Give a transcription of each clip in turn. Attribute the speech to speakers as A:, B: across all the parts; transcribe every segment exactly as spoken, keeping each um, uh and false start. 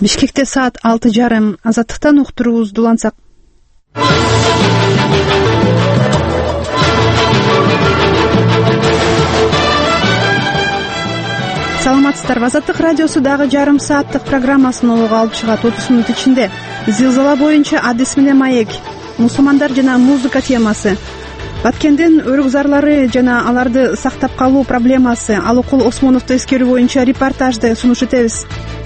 A: Бишкекте саат алты жарым. Азаттыктан уктуруубузду улантсак. Саламатсыздарбы. Азаттык радиосу дагы жарым сааттык программасын олуга алып чыгат. отуз мүнөт ичинде зилзала боюнча адис менен маек, мусулмандар жана музыка темасы, Баткендин өрүк зарлары жана аларды сактап калуу проблемасы, Алыкул Осмоновду эскерүү боюнча репортажды сунуш этебиз.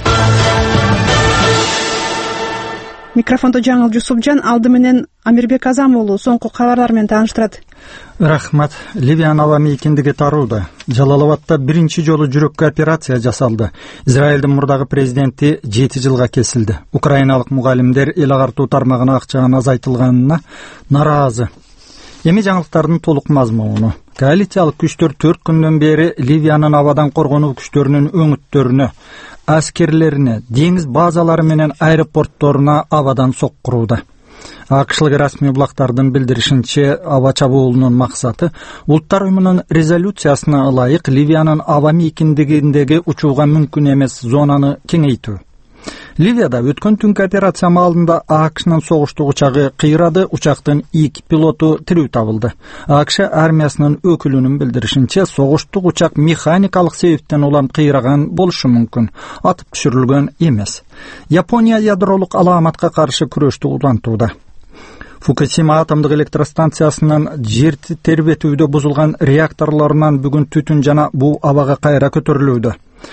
A: Микрофондо Жаңыл Жусупжан, алды менен Амирбек Азам уулу соңку кабарлар менен тааныштырат.
B: Рахмат. Ливиянын аба мейкиндиги тарууда. Жалалабадда биринчи жолу жүрөккө операция жасалды. Израилдин мурдагы президенти жети жылга кесилди. Украиналык мугалимдер эл агартуу тармагына акчанын азайтылганына нараазы. Эми жаңылыктардын толук мазмуну. Коалициялык күчтөр төрт күндөн бери Ливиянын абадан коргонуу күчтөрүнүн өңүттөрүнө, аскерлерине, деңиз базалары менен аэропортторуна абадан соккурууда. АКШлык расмий булактардын билдиришинче, аба чабуулунун максаты Улуттар уюмунун резолюциясына ылайык Ливиянын аба мейкиндигиндеги учууга мүмкүн эмес зонаны кеңейтүү. Ливияда өткөн түнкү операция маалында АКШнын согуштук учагы кыйрады, учактын эки пилоту тирүү табылды. АКШ армиясынын өкүлүнүн билдиришинче, согуштук учак механикалык себептен улам кыйраган болушу мүмкүн, атып түшүрүлгөн эмес. Япония ядролук аламатка каршы күрөштү улантууда. Фукусима атомдук электростанциясынын жер тербетүүдө бузулган реакторлорунан бүгүн түтүн жана буу абага кайра көтөрүлүүдө.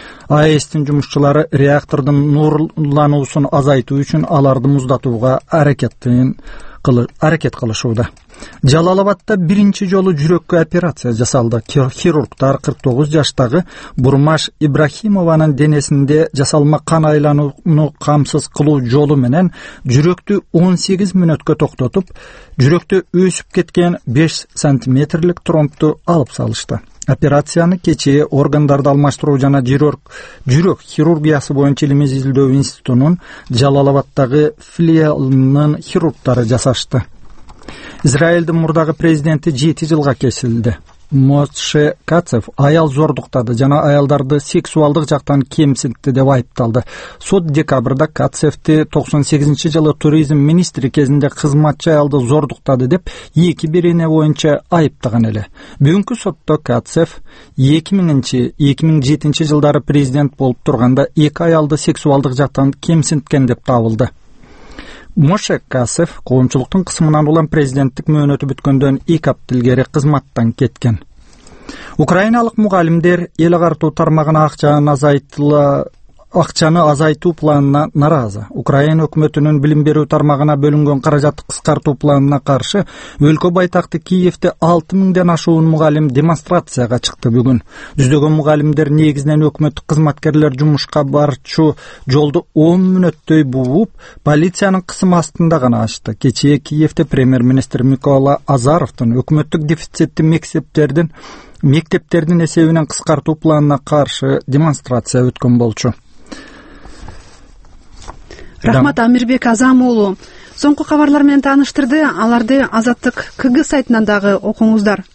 B: АЭСтин жумушчулары реактордун нурлануусун азайтуу үчүн аларды муздатууга аракеттин аракет кылышууда. Жалалабадда биринчи жолу жүрөккө операция жасалды. Хирургтар кырк тогуз жаштагы Бурмаш Ибрахимованын денесинде жасалма кан айланууну камсыз кылуу жолу менен жүрөктү он сегиз мүнөткө токтотуп, жүрөктө өсүп кеткен беш сантиметрлик тромбту алып салышты. Операцияны кечээ органдарды алмаштыруу жана жүрөк жүрөк хирургиясы боюнча илимий изилдөө институтунун Жалалабаддагы филиалынын хирургтары жасашты. Израилдин мурдагы президенти жети жылга кесилди. Моше Кацев аял зордуктады жана аялдарды сексуалдык жактан кемсинтти деп айыпталды. Сот декабрда Кацевти токсон сегизинчи жылы туризм министри кезинде кызматчы аялды зордуктады деп эки бирине боюнча айыптаган эле. Бүгүнкү сотто Кацев эки миңинчи — эки миң жетинчи жылдары президент болуп турганда эки аялды сексуалдык жактан кемсинткен деп табылды. Моше Кацев коомчулуктун кысымынан улам президенттик мөөнөтү бүткөндөн эки апта илгери кызматтан кеткен. Украиналык мугалимдер эл агартуу тармагына акчаны азайтыла акчаны азайтуу планына наразы. Украина өкмөтүнүн билим берүү тармагына бөлүнгөн каражатты кыскартуу планына каршы өлкө байтакты Киевде алты миңден ашуун мугалим демонстрацияга чыкты бүгүн. Жүздөгөн мугалимдер негизинен өкмөттүк кызматкерлер жумушка барчу жолду он мүнөттөй бууп, полициянын кысымы астында гана ачты. Кечээ Киевде премьер-министр Микола Азаровдун өкмөттүк дефицитти мектептердин мектептердин эсебинен кыскартуу планына каршы демонстрация өткөн болчу.
A: Рахмат, Амирбек Азам уулу. Соңку кабарлар менен тааныштырды. Аларды Азаттык КГ сайтынан дагы окуңуздар.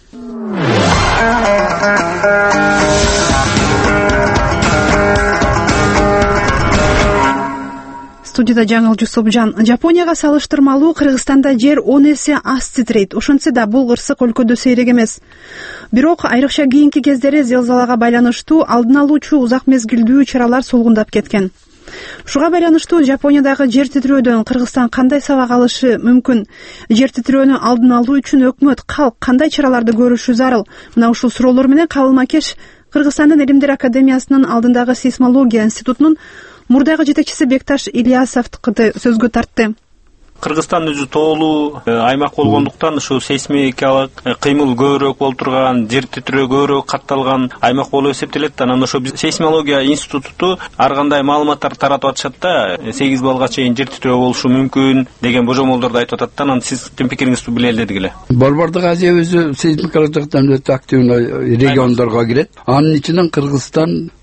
A: Студияда Жаңыл Жусупжан. Жапонияга салыштырмалуу Кыргызстанда жер он эсе аз титрейт. Ошентсе да бул кырсык өлкөдө сейрек эмес. Бирок айрыкча кийинки кездери зилзалага байланыштуу алдын алуучу узак мезгилдүү чаралар сулгундап кеткен. Ушуга байланыштуу Жапониядагы жер титирөөдөн Кыргызстан кандай сабак алышы мүмкүн? Жер титирөөнү алдын алуу үчүн өкмөт, калк кандай чараларды көрүшү зарыл? Мына ушул суроолор менен Кабыл Макеш Кыргызстандын Илимдер академиясынын алдындагы сейсмология институтунун мурдагы жетекчиси Бекташ Ильясовду сөзгө тартты.
C: Кыргызстан өзү тоолуу аймак болгондуктан ушу сейсмикалык кыймыл көбүрөөк болуп турган, жер титирөө көбүрөөк катталган аймак болуп эсептелет. Анан ошо сейсмология институту ар кандай маалыматтар таратып атышат да, сегиз балга чейин жер титирөө болушу мүмкүн деген божомолдорду айтып атат да. Анан сиздин пикириңизди билели дедик эле.
D: Борбордук Азия өзү сейсмикалык жактан өтө активный региондорго кирет. Анын ичинен Кыргызстан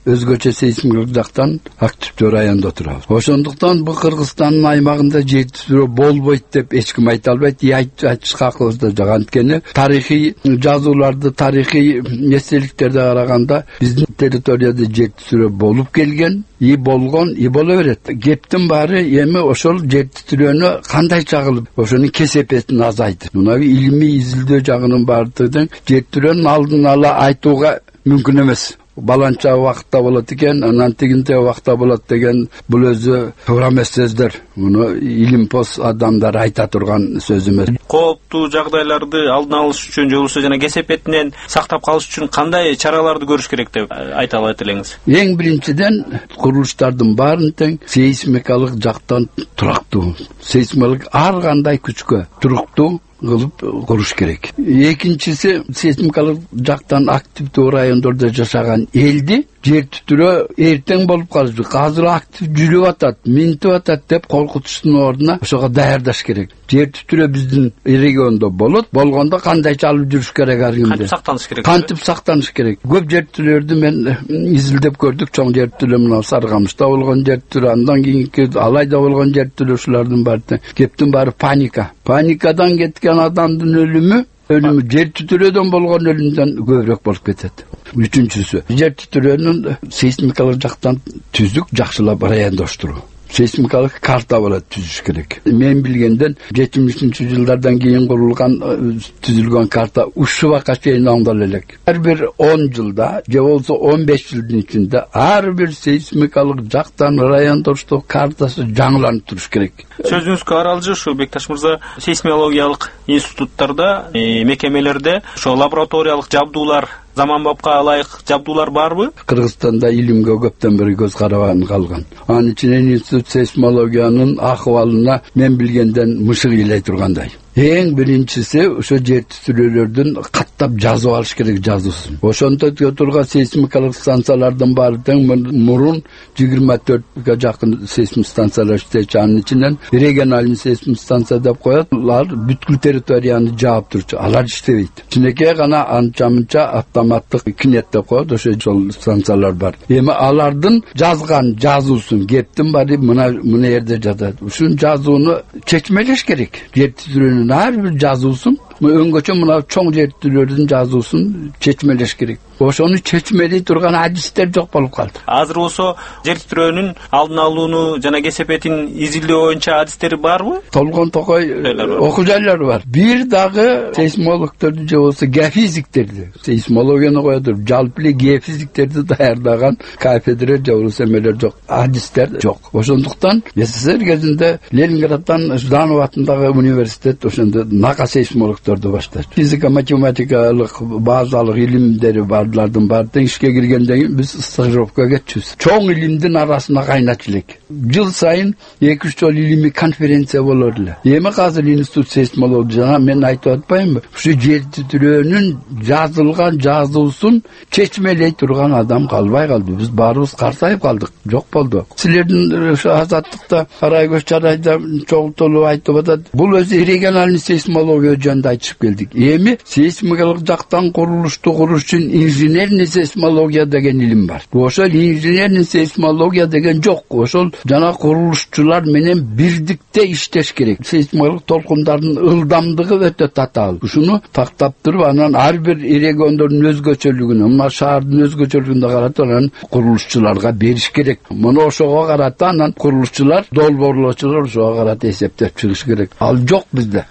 D: өзгөчө сейсмикалык жактан активдүү райондо турабыз. Ошондуктан бул Кыргызстандын аймагында жер титирөө болбойт деп эч ким айта албайт. Айтышка акыбызда жок. Анткени тарыхый жазууларды, тарыхый эстеликтерди караганда биздин территорияда жер титирөө болуп келген, и болгон, и боло берет. Кептин баары эми ошол жер титирөөнү кандай чагылып, ошонун кесепетин азайтты. Мына илимий изилдөө жагынын баардыгын жер титирөөнүн алдын ала айтууга мүмкүн эмес. Баланча убакытта болот экен, анан тигинте убакытта болот деген бул өзү туура эмес сөздөр. Муну илимпоз адамдар айта турган сөз эмес.
C: Кооптуу жагдайларды алдын алыш үчүн же болбосо жана кесепетинен сактап калыш үчүн кандай чараларды көрүш керек деп айта алат элеңиз?
D: Эң биринчиден курулуштардын баарын тең сейсмикалык жактан турактуу, сейсмикалык ар кандай күчкө туруктуу кылып куруш керек. Экинчиси, сейсмикалык жактан активдүү райондордо жашаган элди жер титирөө эртең болуп калышы, азыр актив жүрүп атат, минтип атат деп коркутуштун ордуна ошого даярдаш керек. Жер титирөө биздин региондо болот, болгондо кандай чалып жүрүш керек ар кимде?
C: Кантип сактаныш керек?
D: Кантип сактаныш керек? Көп жер титирөөлөрдү мен изилдеп көрдүк. Чоң жер титирөө мына Саргамышта болгон жер титирөө, андан кийинки Алайда болгон жер титирөө, ушулардын баары кептин баары паника. Паникадан кеткен адамдын өлүмү өлүмү жер титирөөдөн болгон өлүмдөн көбүрөөк болуп кетет. Үчүнчүсү, жер титирөөнүн сейсмикалык жактан түзүк жакшылап райондоштуруу. Сейсмикалык карта болот түзүш керек. Мен билгенден жетимишинчи жылдардан кийин курулган түзүлгөн карта ушул убакка чейин оңдоло элек. Ар бир он жылда же болсо он беш жылдын ичинде ар бир сейсмикалык жактан райондоштук картасы жаңыланып туруш керек.
C: Сөзүңүзгө аралжы ушу Бекташ мырза, сейсмологиялык институттарда, мекемелерде ошо лабораториялык жабдуулар, заманбапка ылайык жабдуулар барбы?
D: Кыргызстанда илимге көптөн бери көз карабан калган. Анын ичинен институт сейсмологиянын акыбалына мен билгенден мышык ыйлай тургандай. Эң биринчиси ошо жер титирөөлөрдүн каттап жазып алыш керек, жазуусун. Ошондо турган сейсмикалык станциялардын баары тең мурун жыйырма төрткө жакын сейсмик станциялар иштечү. Анын ичинен региональный сейсмик станция деп коет. Алар бүткүл территорияны жаап турчу. Алар иштебейт. Кичинекей гана анча-мынча автоматтык кинет деп коет. Ошо станциялар бар. Эми алардын жазган жазуусун, кептин баары мына мына жерде жатат. Ушун жазууну чечмелеш керек. Жер титирөөнүн ар бир жазуусун, өңгөчө мына чоң жер титирөөлөрдүн жазуусун чечмелеш керек. Ошону чечмелей турган адистер жок болуп калды.
C: Азыр болсо жер титирөөнүн алдын алууну жана кесепетин изилдөө боюнча адистери барбы?
D: Толгон токой окуу жайлары бар. Бир дагы сейсмологдорду же болсо геофизиктерди, сейсмологияны кое туруп, жалпы эле геофизиктерди даярдаган кафедра же болсо эмелер жок, адистер жок. Ошондуктан СССР кезинде Ленинградтан Жданов атындагы университет ошондо нака сейсмологдорду баштады. Физика, математикалык базалык илимдери бар. Лардын баары ишке киргенден кийин биз стажировкага кетчүбүз. Чоң илимдин арасына кайнатчу элек. Жыл сайын эки үч жолу илимий конференция болор эле. Эми азыр институт сейсмология жана мен айтып атпаймынбы? Ушу жер титирөөнүн жазылган жазуусун чечмелей турган адам калбай калды. Биз баарыбыз картайып калдык. Жок болду. Силердин ушу азаттыкта Карайкөз Чарайда чогултулуп айтып атат. Бул өзү региональный сейсмология жөнүндө айтышып келдик. Эми сейсмикалык жактан курулушту куруш үчүн инженерный сейсмология деген илим бар. Ошол инженерный сейсмология деген жок. Ошол жана курулушчулар менен бирдикте иштеш керек. Сейсмикалык толкундардын ылдамдыгы өтө татаал. Ушуну тактап туруп, анан ар бир региондордун өзгөчөлүгүнө, мына шаардын өзгөчөлүгүнө карата анан курулушчуларга бериш керек. Муну ошого карата анан курулушчулар, долбоорлоочулар ошого карата эсептеп чыгыш керек. Ал жок бизде.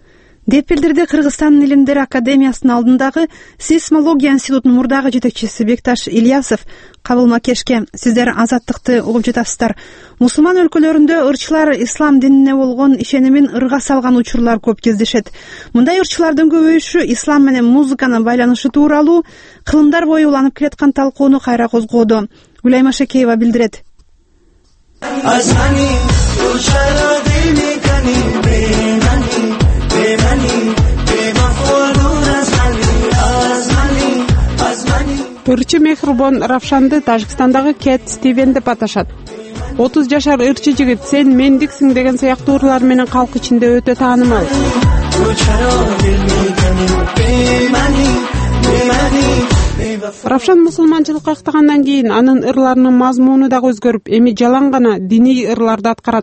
A: деп билдирди Кыргызстан илимдер академиясынын алдындагы сейсмология институтунун мурдагы жетекчиси Бекташ Ильясов. Кабыл Макешке, сиздер азаттыкты угуп жатасыздар. Мусулман өлкөлөрүндө ырчылар ислам динине болгон ишенимин ырга салган учурлар көп кездешет. Мындай ырчылардын көбөйүшү ислам менен музыканын байланышы тууралуу кылымдар бою уланып келаткан талкууну кайра козгоду. Гүлайма Шекеева билдирет.
E: Ырчы Мехрубон Равшанды Тажикстандагы Кэт Стивен деп аташат. отуз жашар ырчы жигит сен мендиксиң деген сыяктуу ырлар менен калк ичинде өтө таанымал. Равшан мусулманчылыкка ыктагандан кийин анын ырларынын мазмуну дагы өзгөрүп, эми жалаң гана диний ырларды аткарат.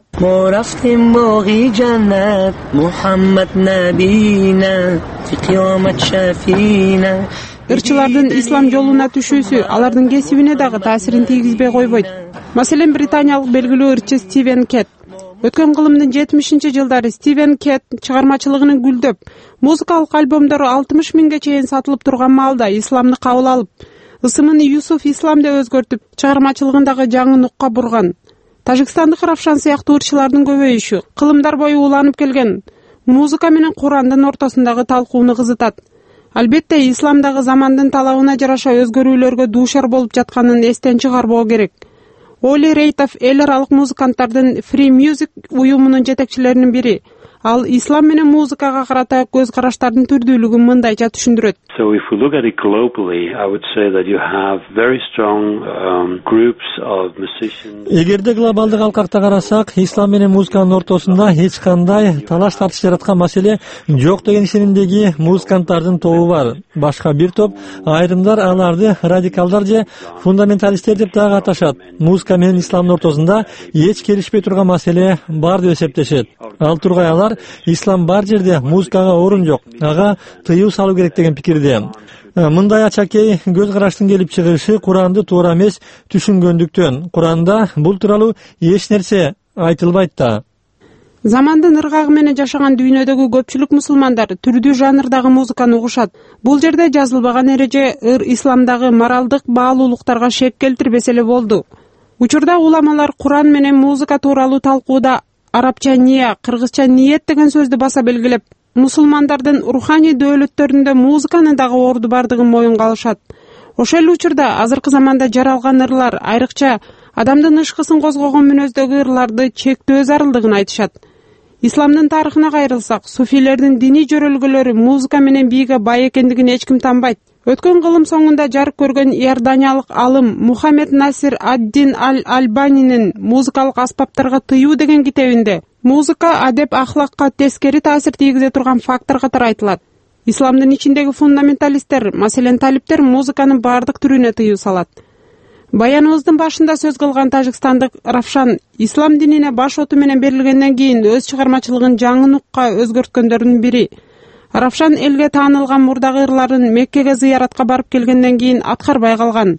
E: Ырчылардын ислам жолуна түшүүсү алардын кесибине дагы таасирин тийгизбей койбойт. Маселен, британиялык белгилүү ырчы Стивен Кетт. Өткөн кылымдын жетимишинчи жылдары Стивен Кетт чыгармачылыгынын гүлдөп, музыкалык альбомдору алтымыш миңге чейин сатылып турган маалда исламды кабыл алып, ысымын Юсуф Ислам деп өзгөртүп, чыгармачылыгындагы жаңы нукка бурган. Тажикстандык Равшан сыяктуу ырчылардын көбөйүшү кылымдар бою уланып келген музыка менен Курандын ортосундагы талкууну кызытат. Албетте, исламдагы замандын талабына жараша өзгөрүүлөргө дуушар болуп жатканын эстен чыгарбоо керек. Оли Рейтов эл аралык музыканттардын Free Music уюмунун жетекчилеринин бири. Ал ислам менен музыкага карата көз караштардын түрдүүлүгүн мындайча түшүндүрөт.
F: So if we look at it globally, I would say that you have very strong um, groups of musicians.
G: Эгерде глобалдык алкакта карасак, ислам менен музыканын ортосунда эч кандай талаш тартыш жараткан маселе жок деген ишенимдеги музыканттардын тобу бар. Башка бир топ айрымдар аларды радикалдар же фундаменталисттер деп дагы аташат. Музыка менен исламдын ортосунда эч келишпей турган маселе бар деп эсептешет. Ал тургай алар ислам бар жерде музыкага орун жок, ага тыюу салуу керек деген пикирде. Мындай ачакей көз караштын келип чыгышы Куранды туура эмес түшүнгөндүктөн. Куранда бул тууралуу эч нерсе айтылбайт да.
E: Замандын ыргагы менен жашаган дүйнөдөгү көпчүлүк мусулмандар түрдүү жанрдагы музыканы угушат. Бул жерде жазылбаган эреже ыр исламдагы моралдык баалуулуктарга шек келтирбесе эле болду. Учурда уламалар Куран менен музыка тууралуу талкууда арабча ния, кыргызча ниет деген сөздү баса белгилеп, мусулмандардын руханий дөөлөттөрүндө музыканын дагы орду бардыгын моюнга алышат. Ошол эле учурда азыркы заманда жаралган ырлар, айрыкча адамдын ышкысын козгогон мүнөздөгү ырларды чектөө зарылдыгын айтышат. Исламдын тарыхына кайрылсак, суфилердин диний жөрөлгөлөрү музыка менен бийге бай экендигин эч ким танбайт. Өткөн кылым соңунда жарык көргөн иорданиялык алым Мухаммед Насир ад-Дин аль-Альбанинин музыкалык аспаптарга тыюу деген китебинде музыка адеп ахлакка тескери таасир тийгизе турган фактор катары айтылат. Исламдын ичиндеги фундаменталисттер, маселен талиптер, музыканын бардык түрүнө тыюу салат. Баяныбыздын башында сөз кылган тажикстандык Равшан ислам динине баш оту менен берилгенден кийин өз чыгармачылыгын жаңы нукка өзгөрткөндөрдүн бири. Равшан элге таанылган мурдагы ырларын Меккеге зыяратка барып келгенден кийин аткарбай калган.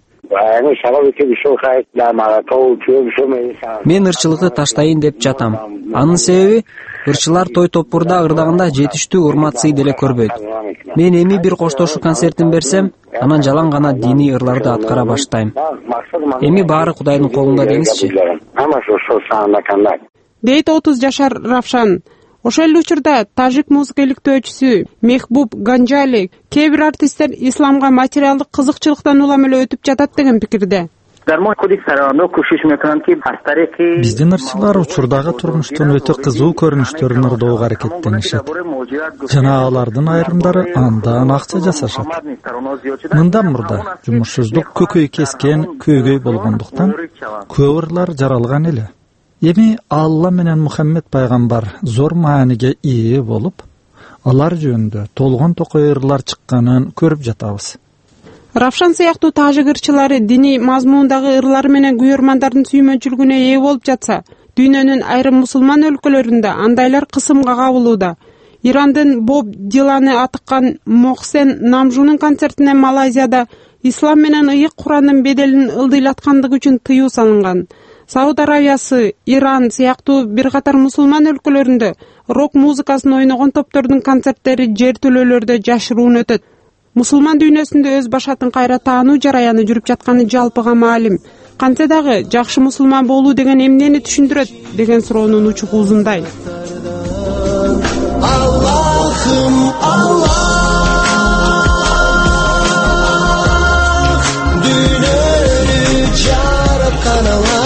H: Мен ырчылыкты таштайын деп жатам. Анын себеби ырчылар той топурда ырдаганда жетиштүү урмат сый деле көрбөйт. Мен эми бир коштошуу концертин берсем, анан жалаң гана диний ырларды аткара баштайм. Эми баары Кудайдын колунда деңизчи.
E: Дейт отуз жашар Равшан. Ошол эле учурда тажик музыка иликтөөчүсү Мехбуб Ганжали кээ бир артисттер исламга материалдык кызыкчылыктан улам эле өтүп жатат деген пикирде.
B: Биздин ырчылар учурдагы турмуштун өтө кызуу көрүнүштөрүн ырдоого аракеттенишет. Жана алардын айрымдары андан акча жасашат. Мындан мурда жумушсуздук көкөй кескен көйгөй болгондуктан көп ырлар жаралган эле. Эми Алла менен Мухаммед пайгамбар зор мааниге ээ болуп, алар жөнүндө толгон токой ырлар чыкканын көрүп жатабыз.
E: Равшан сыяктуу тажик ырчылары диний мазмундагы ырлары менен күйөрмандардын сүймөнчүлүгүнө ээ болуп жатса, дүйнөнүн айрым мусулман өлкөлөрүндө андайлар кысымга кабылууда. Ирандын Боб Диланы атыккан Мохсен Намжунун концертине Малайзияда ислам менен ыйык Курандын беделин ылдыйлаткандыгы үчүн тыюу салынган. Сауд Арабиясы, Иран сыяктуу бир катар мусулман өлкөлөрүндө рок музыкасын ойногон топтордун концерттери жер төлөөлөрдө жашыруун өтөт. Мусулман дүйнөсүндө өз башатын кайра таануу жараяны жүрүп жатканы жалпыга маалим. Кантсе дагы жакшы мусулман болуу деген эмнени түшүндүрөт деген суроонун учугу узундай. Аллахым Аллах дүйнөнү жараткан Аллах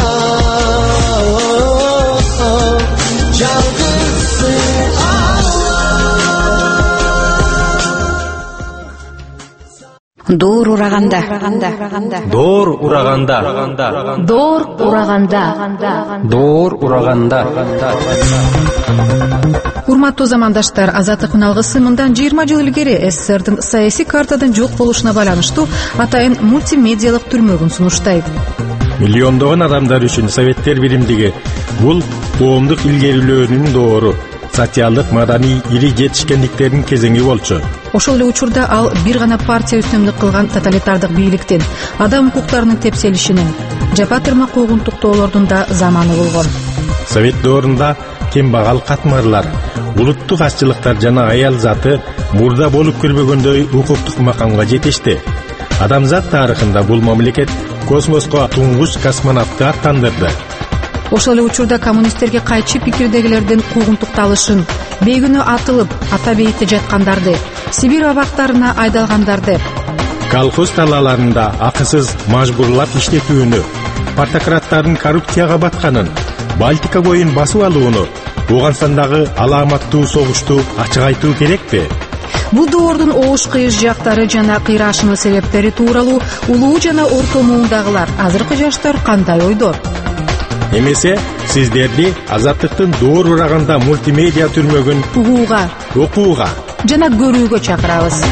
I: Доор ураганда.
J: Доор ураганда.
I: Доор ураганда.
J: Доор ураганда.
K: Урматтуу замандаштар, Азаттык үналгысы мындан жыйырма жыл илгери СССРдин саясий картадан жок болушуна байланыштуу атайын мультимедиалык түрмөгүн сунуштайт.
L: Миллиондогон адамдар үчүн Советтер биримдиги бул коомдук илгерилөөнүн доору, социалдык маданий ири жетишкендиктердин кезеңи болчу.
K: Ошол эле учурда ал бир гана партия үстөмдүк кылган тоталитардык бийликтин, адам укуктарынын тепселишинин, жапа тырмак куугунтуктоолордун да заманы болгон.
L: Совет доорунда кембагал катмарлар, улуттук аччылыктар жана аял заты мурда болуп көрбөгөндөй укуктук макамга жетишти. Адамзат тарыхында бул мамлекет космоско туңгуч космонавтты аттандырды.
K: Ошол эле учурда коммунисттерге кайчы пикирдегилердин куугунтукталышын, бейгүнөө атылып, ата бейитте жаткандарды, Сибирь абактарына айдалгандарды,
L: колхоз талааларында акысыз мажбурлап иштетүүнү, партократтардын коррупцияга батканын, Балтика боюн басып алууну, Ооганстандагы аламаттуу согушту ачык айтуу керекпи?
K: Бул доордун оош кыйыш жактары жана кыйраашынын себептери тууралуу улуу жана орто муундагылар, азыркы жаштар кандай ойдо?
L: Эмесе сиздерди Азаттыктын Доор ураганда мультимедиа түрмөгүн
K: угууга,
L: окууга
K: жана көрүүгө чакырабыз.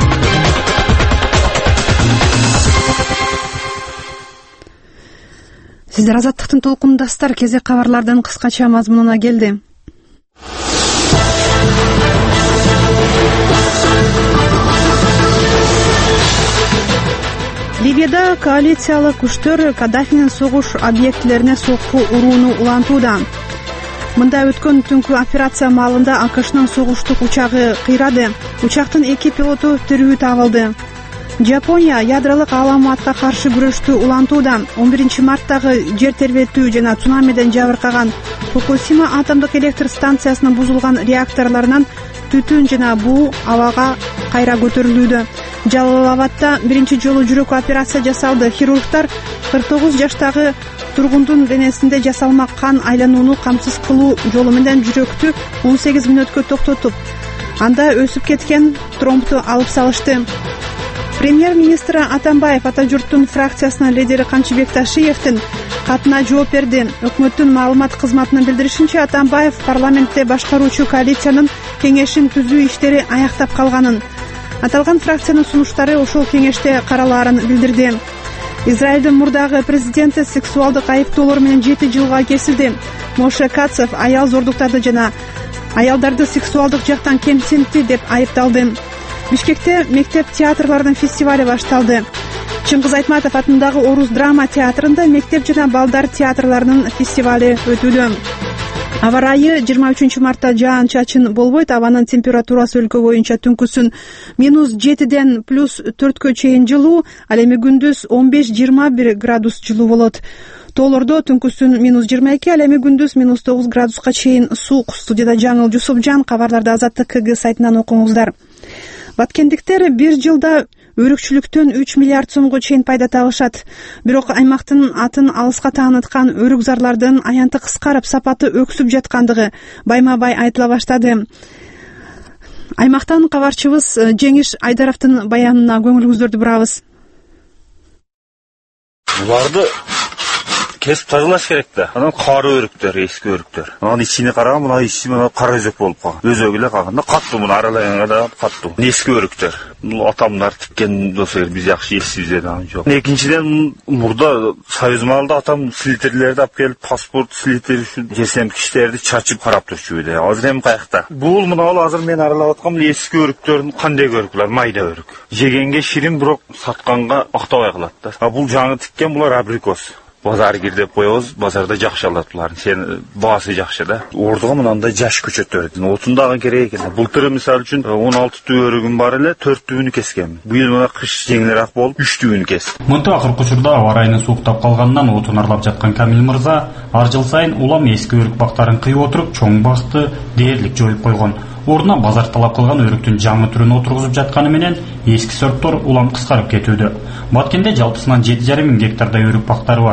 A: Сиздер Азаттыктын толкундастар, кезек кабарлардын кыскача мазмунуна келди. Ливияда коалициялык күчтөр Каддафинин согуш объектилерине сокку урууну улантууда. Мында өткөн түнкү операция маалында АКШнын согуштук учагы кыйрады. Учактын эки пилоту тирүү табылды. Жапония ядролук аламатка каршы күрөштү улантууда. он биринчи марттагы жер тербетүү жана цунамиден жабыркаган Фукусима атомдук электр станциясынын бузулган реакторлорунан түтүн жана буу абага кайра көтөрүлүүдө. Жалал-Абадта биринчи жолу жүрөк операция жасалды. Хирургтар кырк тогуз жаштагы тургундун денесинде жасалмак кан айланууну камсыз кылуу жолу менен жүрөктү он сегиз мүнөткө токтотуп, анда өсүп кеткен тромбту алып салышты. Премьер-министр Атамбаев ата журттун фракциясынын лидери Канчыбек Ташиевдин катына жооп берди. Өкмөттүн маалымат кызматынын билдиришинче, Атамбаев парламентте башкаруучу коалициянын кеңешин түзүү иштери аяктап калганын, аталган фракциянын сунуштары ошол кеңеште каралаарын билдирди. Израилдин мурдагы президенти сексуалдык айыптоолор менен жети жылга кесилди. Моше Кацев аял зордуктарды жана аялдарды сексуалдык жактан кемсинтти деп айыпталды. Бишкекте мектеп театрларынын фестивали башталды. Чыңгыз Айтматов атындагы Орус драма театрында мектеп жана балдар театрларынын фестивали өтүүдө. Аба ырайы жыйырма үчүнчү мартта жаан-чачын болбойт. Абанын температурасы өлкө боюнча түнкүсүн минус жетиден плюс төрткө чейин жылуу, ал эми күндүз он беш жыйырма бир градус жылуу болот. Тоолордо түнкүсүн минус жыйырма эки, ал эми күндүз минус тогуз градуска чейин суук. Студияда Жаңыл Жусупжан, кабарларды Азаттык КГ сайтынан окуңуздар. Баткендиктер бир жылда өрүкчүлүктөн үч миллиард сомго чейин пайда табышат. Бирок аймактын атын алыска тааныткан өрүкзарлардын аянты кыскарып, сапаты өксүп жаткандыгы байма-бай айтыла баштады. Аймактан кабарчыбыз Жеңиш Айдаровдун баянына көңүлүңүздөрдү бурабыз.
M: Буларды кесип тазалаш керек да. Анан кары өрүктөр, эски өрүктөр. Анан ичине караган, мына ичи мына кара өзөк болуп калган. Өзөгү эле калганда каттуу, муну аралаганга да каттуу. Эски өрүктөр. Бул атамдар тиккен болсо биз жакшы эсибизде да жок. Экинчиден, мурда Союз маалында атам слитердерди алып келип, паспорт слитер үчүн жесем киштерди чачып карап турчу эле. Азыр эми каякта. Бул мына ал азыр мен аралап аткан эски өрүктөрдүн кандай өрүклөр, майда өрүк. Жегенге ширин, бирок сатканга актабай калат да. А бул жаңы тиккен, булар абрикос. Базар кирдеп коебуз, базарда жакшы алат булар. Сен баасы жакшы да. Ордуга мынандай жаш көчөттөрдүн отундагы керек экен. Былтыр мисалы үчүн он алты түү өрүгүм бар эле, төрт түүнү кескем. Быйыл мына кыш жеңилирээк болуп үч түүнү кес.
N: Мынтип акыркы учурда аба ырайынын сууктап калганынан отун арлап жаткан Камил мырза ар жыл сайын улам эски өрүк бактарын кыйып отуруп, чоң бакты дээрлик жоюп койгон. Ордуна базар талап кылган өрүктүн жаңы түрүн отургузуп жатканы менен эски сорттор улам кыскарып кетүүдө. Баткенде жалпысынан жети жарым миң гектардай өрүк бактары бар.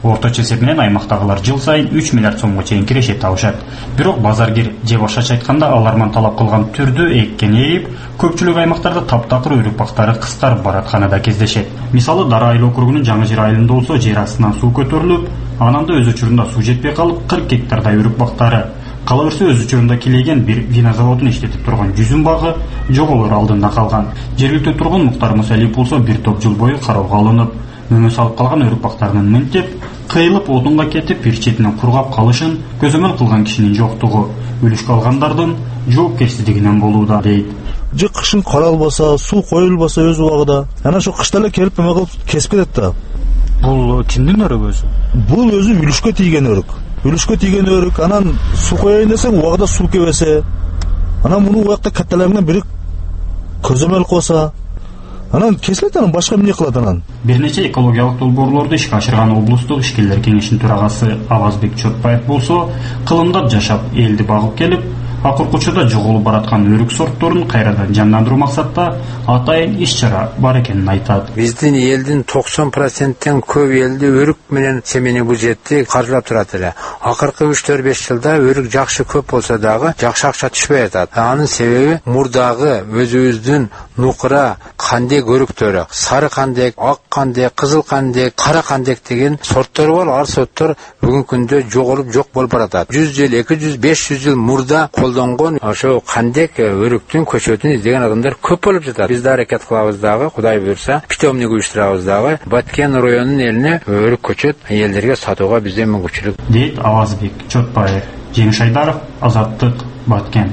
N: Орточо эсеп менен аймактагылар жыл сайын үч миллиард сомго чейин киреше табышат. Бирок базаргер же башкача айтканда аларман талап кылган түрдө эккен ээрип, көпчүлүк аймактарда таптакыр өрүк бактары кыскарып баратканы да кездешет. Мисалы Дара айыл округунун Жаңы Жер айылында болсо жер астынан суу көтөрүлүп, анан да өз учурунда суу жетпей калып кырк гектардай өрүк бактары, кала берсе өз учурунда килеген бир вино заводун иштетип турган жүзүм багы жоголор алдында калган. Жергиликтүү тургун Муктар Мусалиев болсо бир топ жыл бою кароого алынып, мөмө салып калган өрүк бактарынын мынтип кыйылып отунга кетип бир четинен кургап калышын көзөмөл кылган кишинин жоктугу үлүшкө алгандардын жоопкерсиздигинен болууда дейт.
O: Же кышын каралбаса, суу коюлбаса өз убагында, анан ошо кышта эле келип эме кылып кесип кетет да.
B: Бул кимдин өрүгү өзү?
O: Бул өзү үлүшкө тийген өрүк. Үлүшкө тийген өрүк, анан суу коеюн десең, убагында суу кебесе, анан муну уякта катталарынан бири көзөмөл кылса, анан кесилет, анан башка эмне кылат анан?
N: Бир нече экологиялык долбоорлорду ишке ашырган облустук ишкерлер кеңешинин төрагасы Авазбек Чотпаев болсо, кылымдап жашап, элди багып келип, акыркычада жоголуп бараткан өрүк сортторун кайрадан жандандыруу максатта атайын иш-чара бар экенин айтат.
P: Биздин элдин токсон проценттен көп элди өрүк менен семени бюджетти каржылап турат эле. Акыркы үч төрт беш жылда өрүк жакшы көп болсо дагы жакшы акча түшпөй атат. Анын себеби мурдагы өзүбүздүн нукура кандек өрүктөрү, сары кандек, ак кандек, кызыл кандек, кара кандек деген сорттор бар. Ал сорттор бүгүнкү күндө жоголуп жок болуп баратат. жүз жыл, эки жүз, беш жүз жыл мурда колдонгон ошо кандек өрүктүн көчөтүн издеген адамдар көп болуп жатат. Биз да аракет кылабыз дагы, Кудай буйрса, питомник уюштурабыз дагы. Баткен районунун элине өрүк көчөт элдерге сатууга бизден мүмкүнчүлүк.
N: Дейт Авазбек Чотпаев. Жеңиш Айдаров, Азаттык, Баткен.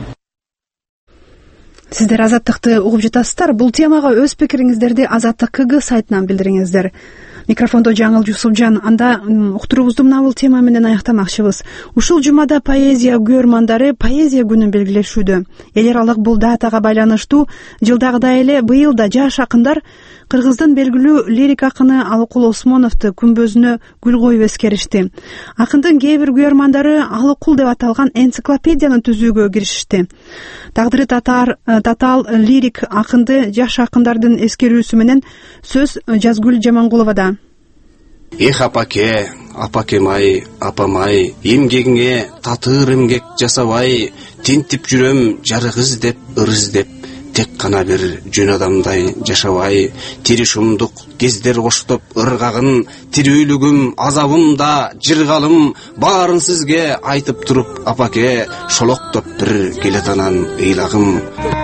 A: Сиздер Азаттыкты угуп жатасыздар. Бул темага өз пикириңиздерди Азаттык КГ сайтынан билдириңиздер. Микрофондо Жаңыл Жусупжан. Анда уктуруубузду мына тема менен аяктамакчыбыз. Ушул жумада поэзия көрмандары поэзия күнүн белгилешүүдө. Эл аралык бул датага байланыштуу жылдагыдай эле быйыл да жаш акындар Кыргыздын белгилүү лирик акыны Алыкул Осмоновду күмбөзүнө гүл коюп эскеришти. Акындын кээ бир көрмандары Алыкул деп аталган энциклопедияны түзүүгө киришишти. Тагдыры татар татаал лирик акынды жаш акындардын эскерүүсү менен сөз Жазгүл Жамангуловада.
Q: Эх апаке, апакемай, апамай, эмгегиңе татыр эмгек жасабай, тинтип жүрөм жарык издеп, ыр издеп, тек кана бир жөн адамдай жашабай, тири шумдук кездер коштоп ыргагын, тирүүлүгүм, азабым да, жыргалым, баарын сизге айтып туруп, апаке, шолоктоп бир келет анан ыйлагым.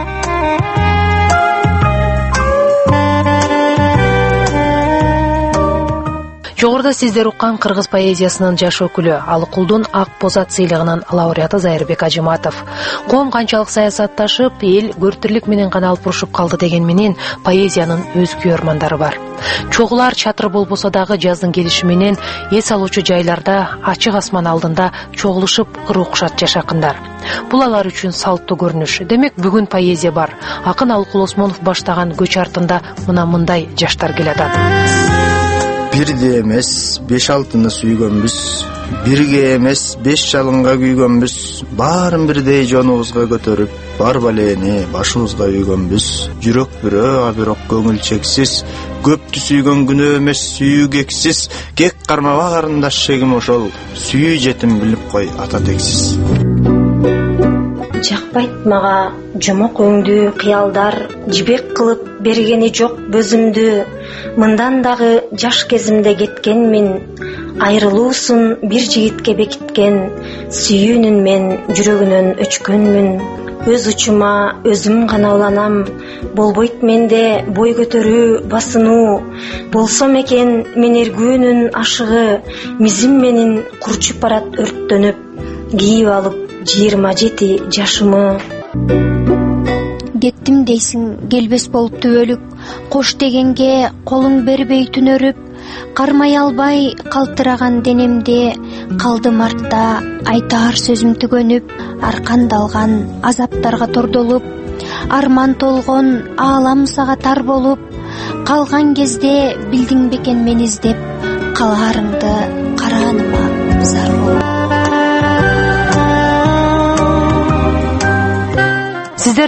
R: Жогоруда сиздер уккан кыргыз поэзиясынын жаш өкүлү Алыкулдун Ак Бозат сыйлыгынын лауреаты Зайырбек Ажыматов. Коом канчалык саясатташып, эл көртүрлүк менен гана алпурушуп калды деген менен поэзиянын өз күйөрмандары бар. Чогулар чатыр болбосо дагы жаздын келиши менен эс алуучу жайларда ачык асман алдында чогулушуп ыр окушат жаш акындар. Бул алар үчүн салттуу көрүнүш. Демек бүгүн поэзия бар. Акын Алыкул Осмонов баштаган көч артында мына мындай жаштар келатат.
S: Бирде эмес, беш алтыны сүйгөнбүз, бирге эмес, беш жалынга күйгөнбүз, баарын бирдей жонубузга көтөрүп, бар балени башыбызга үйгөнбүз. Жүрөк бирөө, а бирок көңүл чексиз, көптү сүйгөн күнөө эмес, сүйүү кексиз, кек кармаба карындаш шегим ошол, сүйүү жетим билип кой ата тексиз.
T: Жакпайт мага жомок өңдүү кыялдар, жибек кылып бергени жок бөзүмдү. Мындан дагы жаш кезимде кеткенмин, айрылуусун бир жигитке бекиткен, сүйүүнүн мен жүрөгүнөн өчкөнмүн. Өз учума өзүм гана уланам, болбойт менде бой көтөрүү, басынуу. Болсом экен мен эргүүнүн ашыгы, мизим менин курчуп барат өрттөнүп, кийип алып жыйырма жети жашымы.
U: Кеттим дейсиң, келбес болуп түбөлүк, кош дегенге колуң бербей түнөрүп, кармай албай калтыраган денемде, калдым артта айтаар сөзүм түгөнүп, аркандалган азаптарга тордолуп, арман толгон аалам сага тар болуп, калган кезде билдиң бекен мени издеп, калаарыңды карааныма зар болуп.
R: Сиздер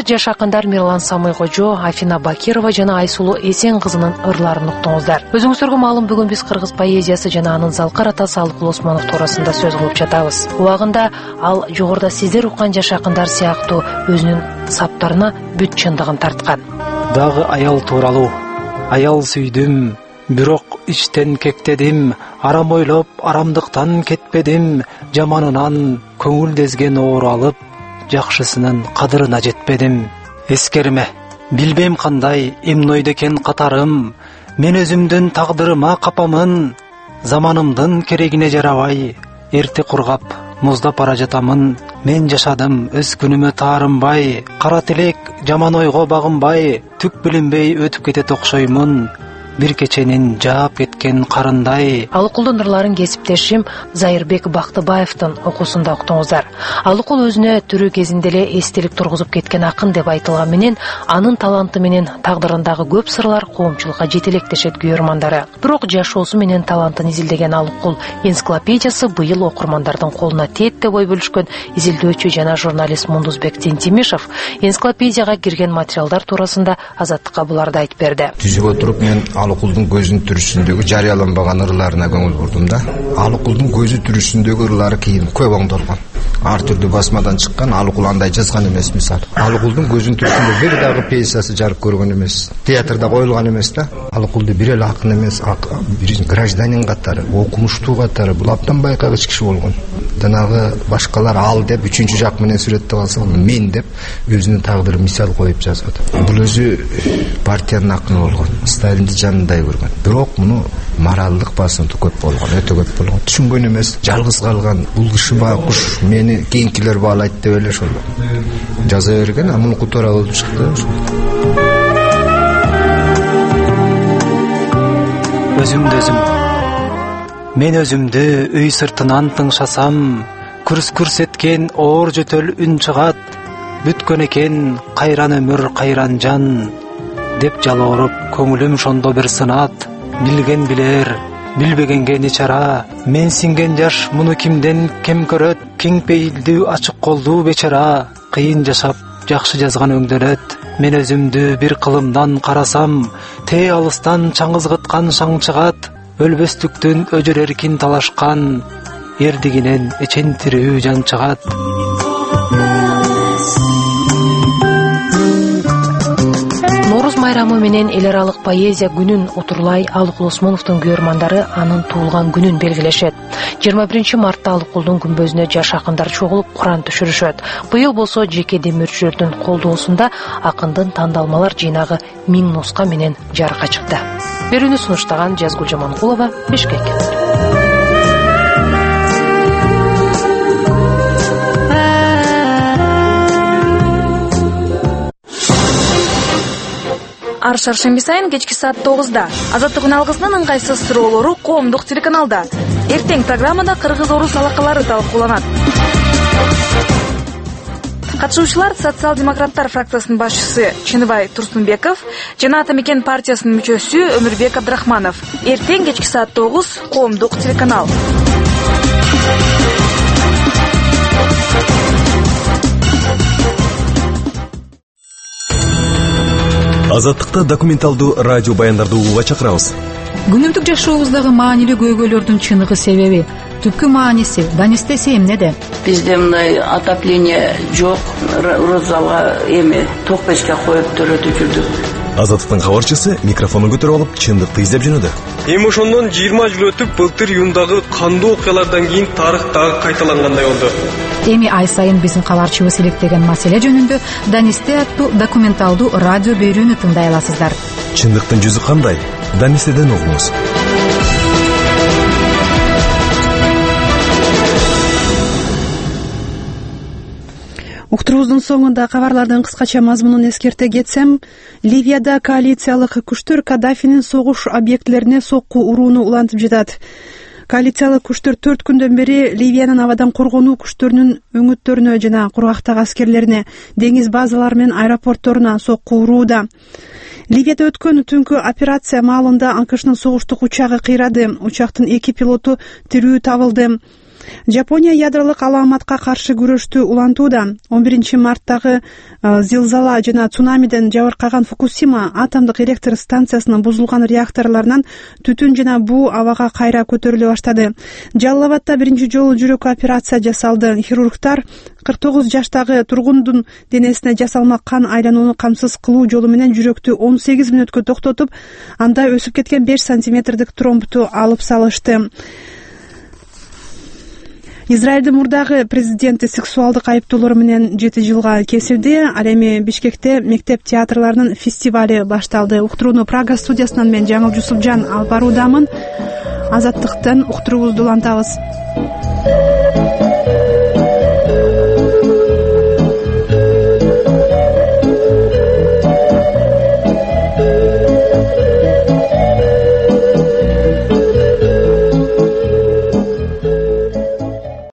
R: жаш акындар Мирлан Самойкожо, Афина Бакирова жана Айсулуу Эсен кызынын ырларын уктуңуздар. Өзүңүздөргө маалым, бүгүн биз кыргыз поэзиясы жана анын залкар атасы Алыкул Осмонов туурасында сөз кылып жатабыз. Убагында ал жогоруда сиздер уккан жаш акындар сыяктуу өзүнүн саптарына бүт чындыгын тарткан.
H: Дагы аял тууралуу. Аял сүйдүм, бирок иштен кектедим, арам ойлоп арамдыктан кетпедим, жаманынан көңүлдезген оор алып, жакшысынын кадырына жетпедим. Эскерме, билбейм кандай эмне экен катарым, мен өзүмдүн тагдырыма капамын, заманымдын керегине жарабай, эрте кургап муздап бара жатамын. Мен жашадым өз күнүмө таарынбай, кара тилек жаман ойго багынбай, түк билинбей өтүп кетет окшоймун, бир кеченин жаап кеткен карындай.
R: Алыкулдун ырларын кесиптешим Зайырбек Бактыбаевдин окуусунда уктуңуздар. Алыкул өзүнө тирүү кезинде эле эстелик тургузуп кеткен акын деп айтылган менен, анын таланты менен тагдырындагы көп сырлар коомчулукка жетелектешет күйөрмандары. Бирок жашоосу менен талантын изилдеген Алыкул энциклопедиясы быйыл окурмандардын колуна тиет деп ой бөлүшкөн изилдөөчү жана журналист Мундузбек Тентимишев энциклопедияга кирген материалдар туурасында Азаттыкка буларды айтып берди.
C: Түзүп отуруп мен Алыкулдун көзүнүн түрүсүндөгү жарыяланбаган ырларына көңүл бурдум да. Алыкулдун көзү түрүсүндөгү ырлары кийин көп оңдолгон. Ар түрдүү басмадан чыккан. Алыкул андай жазган эмес, мисалы. Алыкулдун көзүнүн түрүсүндө бир дагы пьесасы жарык көргөн эмес. Театрда коюлган эмес да. Алыкулду бир эле акын эмес, бир гражданин катары, окумуштуу катары бул абдан байкагыч киши болгон. Жанагы башкалар ал деп үчүнчү жак менен сүрөттөп алса, мен деп өзүнүн тагдырын мисал коюп жазат. Бул өзү партиянын акыны болгон. Сталинди жанындай көргөн. Бирок муну моралдык басымды көп болгон, өтө көп болгон. Түшүнгөн эмес, жалгыз калган, бул киши байкуш мени кийинкилер баалайт деп эле ошол жаза берген, а мунуку туура болуп чыкты.
H: Өзүмдү өзүм мен өзүмдү үй сыртынан тыңшасам, күрс-күрс эткен оор жөтөл үн чыгат, бүткөн экен кайран өмүр кайран жан деп жалооруп көңүлүм шондо бир сынат. Билген билер, билбегенге не чара, мен синген жаш муну кимден кем көрөт, кең пейилдүү ачык колдуу бечара, кыйын жашап жакшы жазган өңдөлөт. Мен өзүмдү бир кылымдан карасам, тээ алыстан чаңызгыткан шаң чыгат, өлбөстүктүн өжөр эркин талашкан, эрдигинен эчен тирүү жан чыгат.
R: Нооруз майрамы менен эл аралык поэзия күнүн утурлай Алыкул Осмоновдун күйөрмандары анын туулган күнүн белгилешет. жыйырма биринчи мартта Алыкулдун күмбөзүнө жаш акындар чогулуп Куран түшүрүшөт. Быйыл болсо жеке демирчүлөрдүн колдоосунда акындын тандалмалар жыйнагы миң нуска менен жарыкка чыкты. Берүүнү сунуштаган Жазгул Жаманкулова, Бишкек.
V: Ар шаршемби сайын кечки саат тогузда Азаттык алгысынын ыңгайсыз суроолору коомдук телеканалда. Эртең программада кыргыз-орус алакалары талкууланат. Катышуучулар социал-демократтар фракциясынын башчысы Чыныбай Турсунбеков жана Ата Мекен партиясынын мүчөсү Өмүрбек Абдрахманов. Эртең кечки саат тогуз коомдук телеканал.
W: Азаттыкта документалдуу радио баяндарды угууга чакырабыз.
K: Күнүмдүк жашообуздагы маанилүү көйгөйлөрдүн чыныгы себеби, түпкү мааниси, данистеси эмнеде?
X: Бизде мындай отопление жок, розалга эми ток печке коюп төрөтүп жүрдүк.
W: Азаттыктын кабарчысы микрофонун көтөрүп алып, чындыкты издеп жөнөдү.
Y: Эми ошондон жыйырма жыл өтүп, былтыр июндагы кандуу окуялардан кийин тарых дагы кайталангандай болду.
K: Эми ай сайын биздин кабарчыбыз иликтеген маселе жөнүндө Данисте аттуу документалдуу радио берүүнү тыңдай аласыздар.
W: Чындыктын жүзү кандай? Данистеден угуңуз.
A: Уктуруубуздун соңунда кабарлардын кыскача мазмунун эскерте кетсем, Ливияда коалициялык күчтөр Каддафинин согуш объектилерине сокку урууну улантып жатат. Коалициялык күчтөр төрт күндөн бери Ливиянын абадан коргонуу күчтөрүнүн өңүттөрүнө жана кургактагы аскерлерине, деңиз базалары менен аэропортторуна сокку урууда. Ливияда өткөн түнкү операция маалында АКШнын согуштук учагы кыйрады. Учактын эки пилоту тирүү табылды. Жапония ядролук алааматка каршы күрөштү улантууда. он биринчи марттагы зилзала жана цунамиден жабыркаган Фукусима атомдук электр станциясынын бузулган реакторлорунан түтүн жана буу абага кайра көтөрүлө баштады. Жалал Абадда биринчи жолу жүрөк операция жасалды. Хирургтар кырк тогуз жаштагы тургундун денесине жасалма кан айланууну камсыз кылуу жолу менен жүрөктү он сегиз мүнөткө токтотуп, анда өсүп кеткен беш сантиметрдик тромбту алып салышты. Израилдин мурдагы президенти сексуалдык айыптоолор менен жети жылга кесилди. Ал эми Бишкекте мектеп театрларынын фестивали башталды. Уктурууну Прага студиясынан мен Жаңыл Жусупжан алып баруудамын. Азаттыктан уктуруубузду улантабыз.